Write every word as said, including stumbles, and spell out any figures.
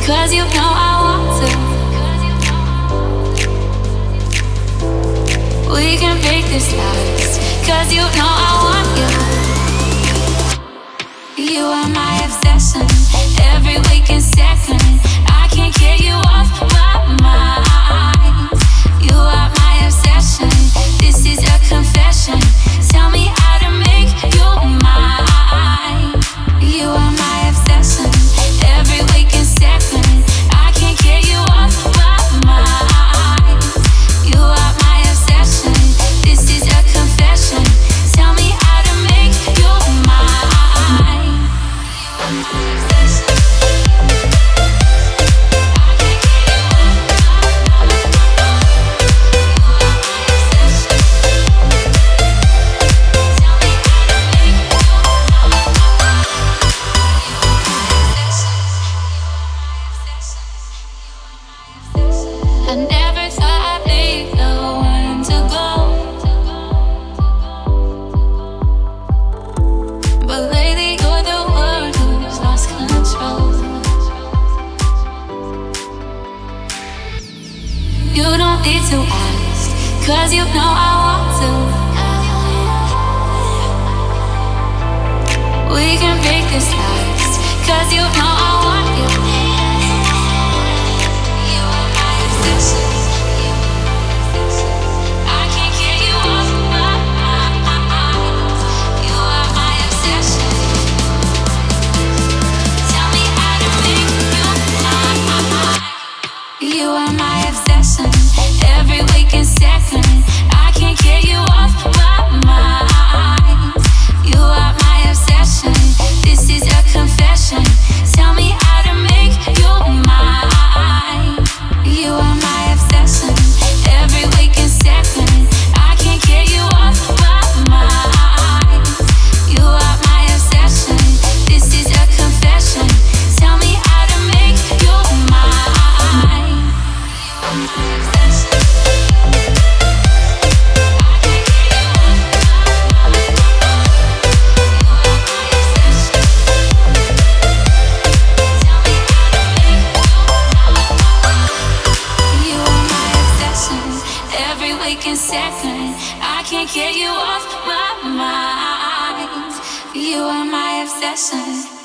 'cause you know I want to. We can break this last, 'cause you know I want you. You are my obsession, every waking second. I can't get you off my mind. You are my obsession, this is a confession. Tell me how to make you mine. You are my obsession, every waking second. I can't get you off my mind. You are my obsession, this is a confession. Tell me how to make you mine. You are my obsession. I never thought I'd be the one to go, but lately you're the one who's lost control. You don't need to ask, 'cause you know I want to. We can break this last, 'cause you know I want you. You are my obsession, every waking second. I can't get you off my mind. You are my obsession, this is a confession. Tell me how to make you mine. You are my obsession, every waking second. I can't get you off my mind. You are my obsession, this is a confession. Tell me how to make you mine. Every waking second, I can't get you off my mind. You are my obsession.